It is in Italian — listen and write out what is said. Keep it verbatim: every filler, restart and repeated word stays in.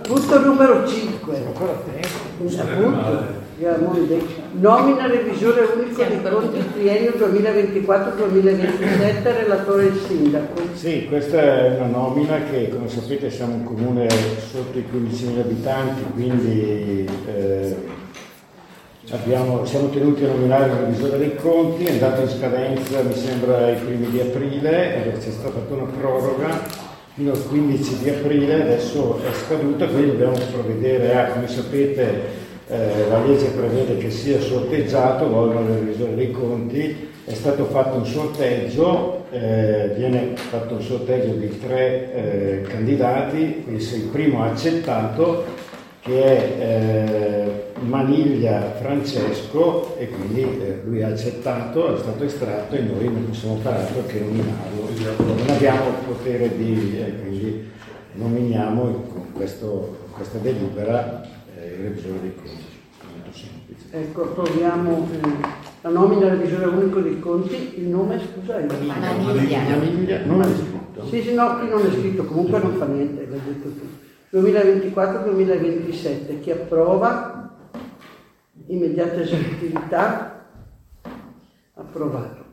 Punto numero cinque. Ancora tempo. Appunto. Nomina revisore unico dei conti triennio duemilaventiquattro duemilaventisette, relatore il sindaco. Sì, questa è una nomina che, come sapete, siamo un comune sotto i quindicimila abitanti, quindi eh, abbiamo, siamo tenuti a nominare il revisore dei conti, è andato in scadenza mi sembra i primi di aprile, e c'è stata una proroga fino al quindici di aprile, adesso è scaduta, quindi dobbiamo provvedere a, come sapete, Eh, la legge prevede che sia sorteggiato l'organo del revisore dei conti, è stato fatto un sorteggio, eh, viene fatto un sorteggio di tre eh, candidati, quindi se il primo ha accettato, che è eh, Maniglia Francesco, e quindi eh, lui ha accettato, è stato estratto e noi non possiamo fare altro che nominarlo, non abbiamo potere di, eh, quindi nominiamo con questo, questa delibera il revisore dei conti, molto semplice. Ecco, proviamo eh, la nomina revisore unico dei conti, il nome scusa è Maniglia. Maniglia, non è scritto? Sì, sì, no, qui non è scritto, comunque non fa niente, l'hai detto tu. duemilaventiquattro duemilaventisette, chi approva? Immediata esecutività? Approvato.